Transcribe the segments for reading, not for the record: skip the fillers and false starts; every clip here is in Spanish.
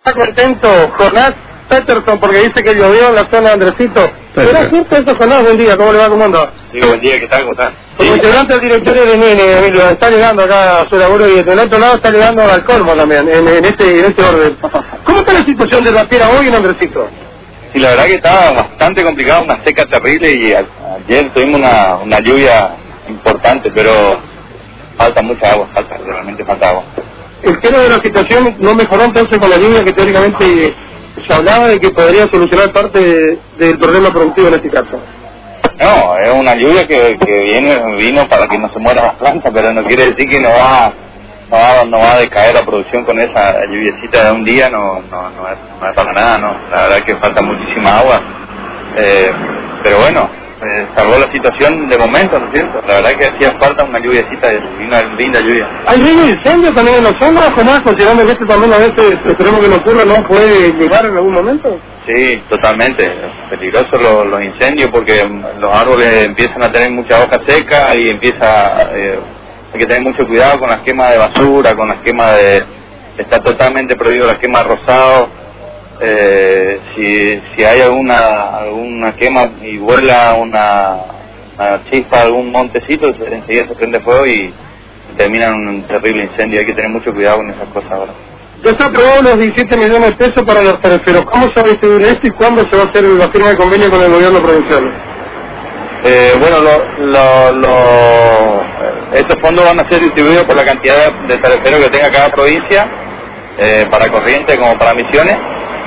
Está contento Jonás Peterson porque dice que llovió en la zona de Andresito. ¿Será cierto eso, Jonás? Buen día, ¿cómo le va? ¿Cómo anda? Sí, buen día, ¿qué tal? ¿Cómo estás? Como integrante del directorio de Nene, Emilio, está llegando acá a su laburo y del otro lado está llegando al colmo también, en este orden. ¿Cómo está la situación de la piedra hoy en Andresito? Sí, la verdad que estaba bastante complicado, una seca terrible y ayer tuvimos una lluvia importante, pero falta mucha agua, realmente falta agua. El tema de la situación no mejoró entonces con la lluvia que teóricamente se hablaba de que podría solucionar parte del problema productivo en este caso. No, es una lluvia que vino para que no se mueran las plantas, pero no quiere decir que no va a decaer la producción con esa lluviecita de un día, no es para nada, no. La verdad que falta muchísima agua, pero bueno, salvó la situación de momento, ¿no es cierto? La verdad que hacía falta una lluviecita, una linda lluvia. ¿Hay riesgo de incendio también en los zonas, Jonás, considerando que también a veces, esperemos que no ocurra, no puede llegar en algún momento? Sí, totalmente. Es peligroso los incendios porque los árboles empiezan a tener mucha hoja seca y hay que tener mucho cuidado con las quemas de basura, con las quemas está totalmente prohibido la quema de rosado. Si hay alguna quema y vuela una chispa de algún montecito, enseguida se prende fuego y termina en un terrible incendio. Hay que tener mucho cuidado con esas cosas ahora. Ya se aprobó los 17 millones de pesos para los terceros. ¿Cómo se va a distribuir esto y cuándo se va a hacer la firma de convenio con el gobierno provincial? Bueno, estos fondos van a ser distribuidos por la cantidad de terceros que tenga cada provincia, para Corrientes como para Misiones.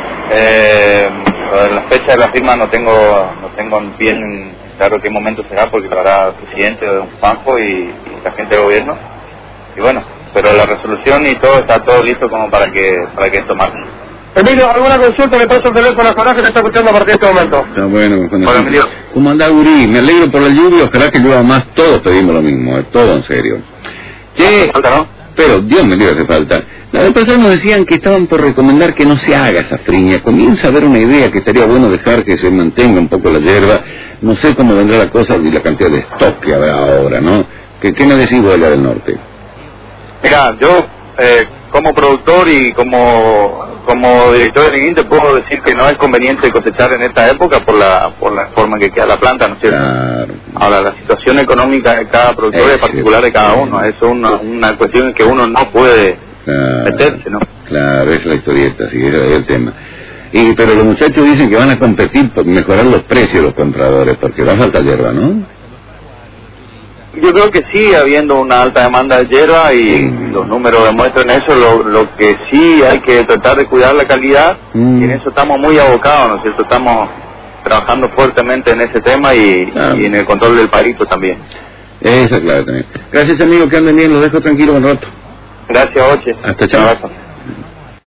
La fecha de la firma no tengo bien claro qué momento será, porque lo hará el presidente de un banco y la gente del gobierno. Y bueno, pero la resolución y todo está todo listo como para que esto marche. Emilio, ¿alguna consulta? Le paso el teléfono a Jonás que le está escuchando a partir de este momento. Está bueno. Hola, Emilio. ¿Cómo anda, Gurí? Me alegro por la lluvia, ojalá que llueva más. Todos pedimos lo mismo, todo en serio. Che, falta, ¿no? pero Dios me libre, hace falta. La vez pasada nos decían que estaban por recomendar que no se haga esa friña. Comienza a haber una idea que estaría bueno dejar que se mantenga un poco la hierba. No sé cómo vendrá la cosa y la cantidad de stock que habrá ahora, ¿no? ¿Qué me decís vos allá del norte? Mira, yo como productor y como director de Liguín puedo decir que no es conveniente cosechar en esta época por la forma en que queda la planta, ¿no es cierto? Claro. Ahora, la situación económica de cada productor es particular de cada uno, es una cuestión en que uno no puede meterse, ¿no? Claro, es la historieta, sí, ese es el tema. Pero los muchachos dicen que van a competir por mejorar los precios de los compradores, porque va a faltar hierba, ¿no? Yo creo que sigue habiendo una alta demanda de hierba y los números demuestran eso. Lo que sí hay que tratar de cuidar la calidad, y en eso estamos muy abocados, ¿no es cierto? Estamos trabajando fuertemente en ese tema y en el control del parito también. Esa es clave también. Gracias, amigo, que anden bien, los dejo tranquilos un rato. Gracias, Oche. Hasta chao.